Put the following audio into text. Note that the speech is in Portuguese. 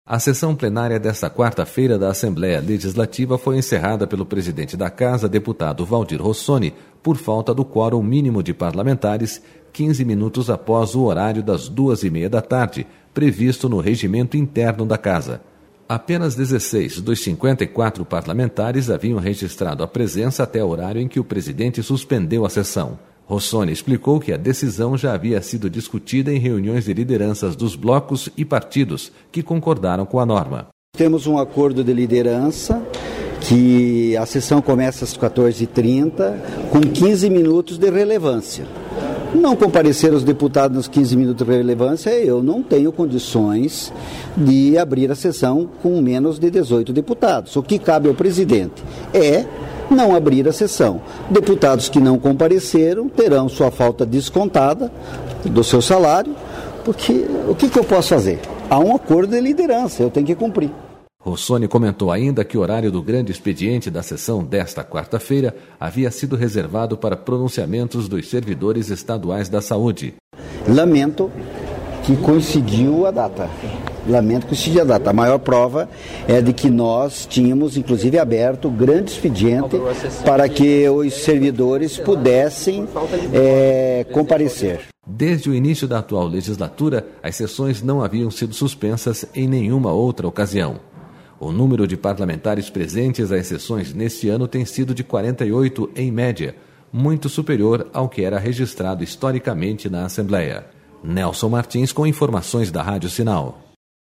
A sessão plenária desta quarta-feira da Assembleia Legislativa foi encerrada pelo presidente da Casa, deputado Valdir Rossoni, por falta do quórum mínimo de parlamentares, 15 minutos após o horário das 2h30 da tarde, previsto no regimento interno da Casa. Apenas 16 dos 54 parlamentares haviam registrado a presença até o horário em que o presidente suspendeu a sessão. Rossoni explicou que a decisão já havia sido discutida em reuniões de lideranças dos blocos e partidos, que concordaram com a norma. Temos um acordo de liderança que a sessão começa às 14h30, com 15 minutos de relevância. Não comparecer os deputados nos 15 minutos de relevância, eu não tenho condições de abrir a sessão com menos de 18 deputados. O que cabe ao presidente é não abrir a sessão. Deputados que não compareceram terão sua falta descontada do seu salário, porque o que eu posso fazer? Há um acordo de liderança, eu tenho que cumprir. Rossoni comentou ainda que o horário do grande expediente da sessão desta quarta-feira havia sido reservado para pronunciamentos dos servidores estaduais da saúde. Lamento que coincidiu a data. A maior prova é de que nós tínhamos, inclusive, aberto o grande expediente para que os servidores pudessem comparecer. Desde o início da atual legislatura, as sessões não haviam sido suspensas em nenhuma outra ocasião. O número de parlamentares presentes às sessões neste ano tem sido de 48 em média, muito superior ao que era registrado historicamente na Assembleia. Nelson Martins com informações da Rádio Sinal.